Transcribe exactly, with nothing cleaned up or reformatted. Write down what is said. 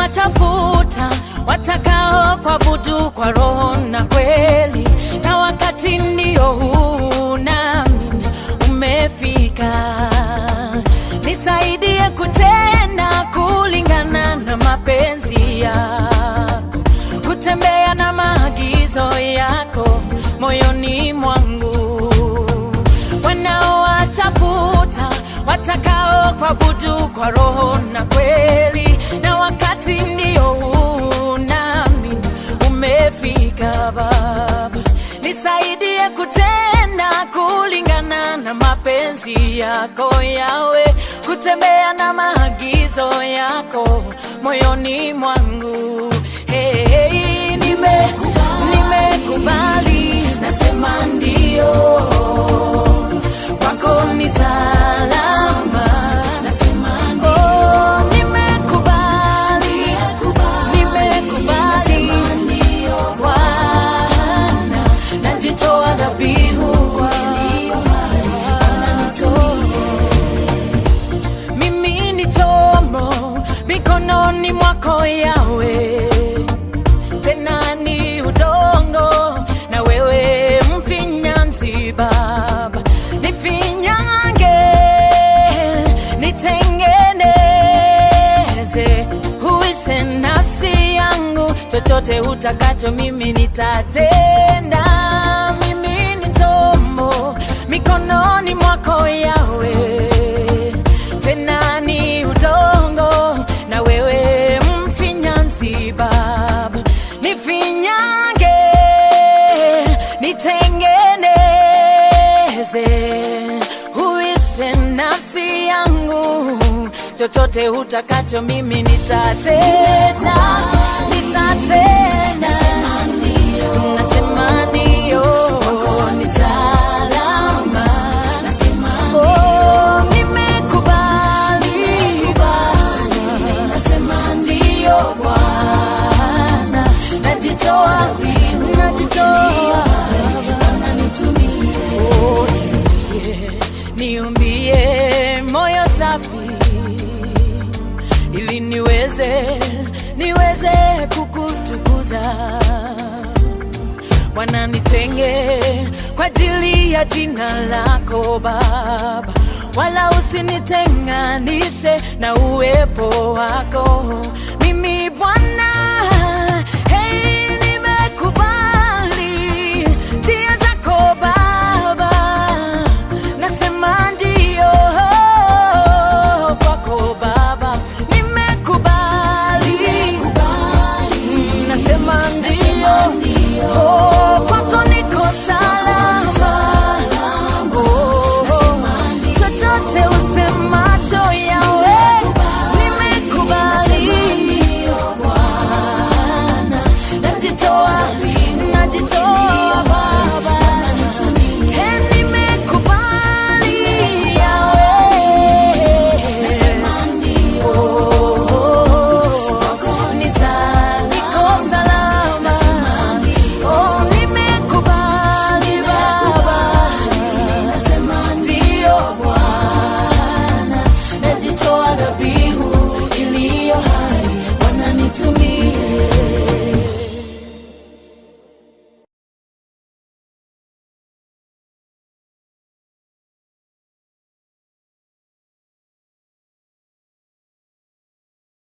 watafuta watakao kuabudu kwa roho na kweli, na wakati ndio huu nami umefika. Nisaidie kutenda kulingana na mapenzi yako, kutembea na maagizo yako moyoni mwangu. Wanaowatafuta watakao kuabudu kwa roho na kweli, na wakati ndio huu nami umefika. Baba, nisaidie kutenda kulingana na mapenzi yako Yawe, kutembea na maagizo yako moyoni mwangu. Hey, hey, nime nimekubali, nasema ndio, kwako ni salama, nasema ndio. Oh, nimekubali, nimekubali, ndio Bwana, najitoa dhabihu kwa mimi ni chombo mikononi mwako Yawe, tena ni udongo na wewe mfinyanzi. Baba, nifinyange, nitengeneze, huishe nafsi yangu, chochote utakacho mimi nitatenda. Mimi ni chombo mikononi mwako Yawe, tena ni udongo na wewe mfinyanzi. Baba, nifinyange, nitengeneze, huishe nafsi yangu, chochote utakacho mimi nitatenda, nitatenda. Nasema ndio, kwako ni salama, oh, nimekubali, nasema ndio Bwana, najitoa, najitoa, nitumie. Oh, yeah. Niumbie moyo safi ili niweze, niweze kukutukuza. Bwana, nitenge kwa ajili ya jina lako Baba, wala usinitenganishe na uwepo wako.